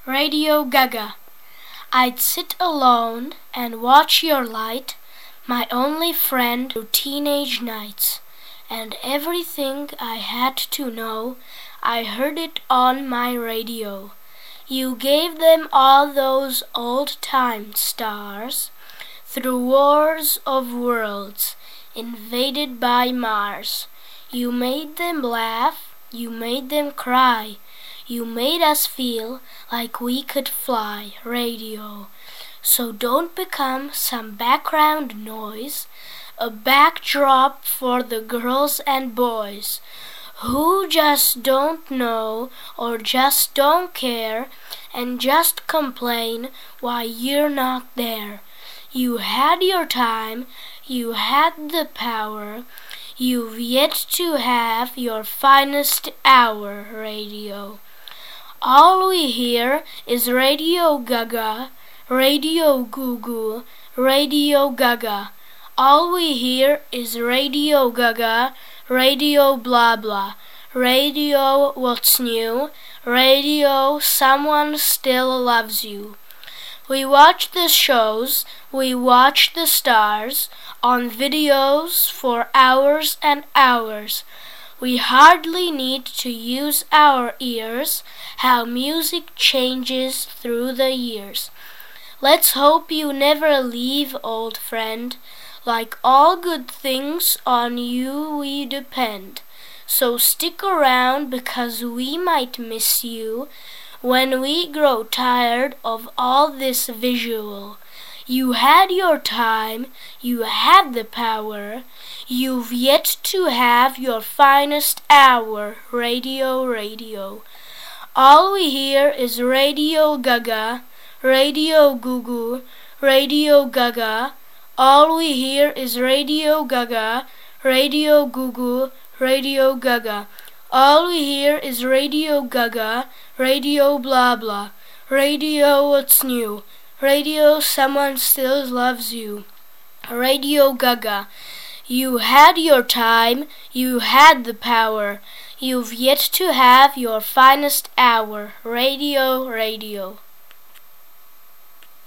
Radio Gaga. I'd sit alone and watch your light, my only friend through teenage nights. And everything I had to know, I heard it on my radio. You gave them all those old-time stars through wars of worlds invaded by Mars. You made them laugh, you made them cry, you made us feel like we could fly, radio. So don't become some background noise, a backdrop for the girls and boys who just don't know or just don't care and just complain why you're not there. You had your time, you had the power, you've yet to have your finest hour, radio. All we hear is Radio Gaga, Radio Goo Goo, Radio Gaga. All we hear is Radio Gaga, Radio blah blah, Radio what's new, Radio someone still loves you. We watch the shows, we watch the stars on videos for hours and hours. We hardly need to use our ears, how music changes through the years. Let's hope you never leave, old friend. Like all good things, on you we depend. So stick around because we might miss you when we grow tired of all this visual. You had your time, you had the power, you've yet to have your finest hour, radio, radio. All we hear is Radio Gaga, Radio Goo Goo, Radio Gaga. All we hear is Radio Gaga, Radio Goo Goo, Radio Gaga. All we hear is Radio Gaga, Radio blah blah, Radio what's new, Radio someone still loves you. Radio Gaga. You had your time, you had the power, you've yet to have your finest hour, radio, radio.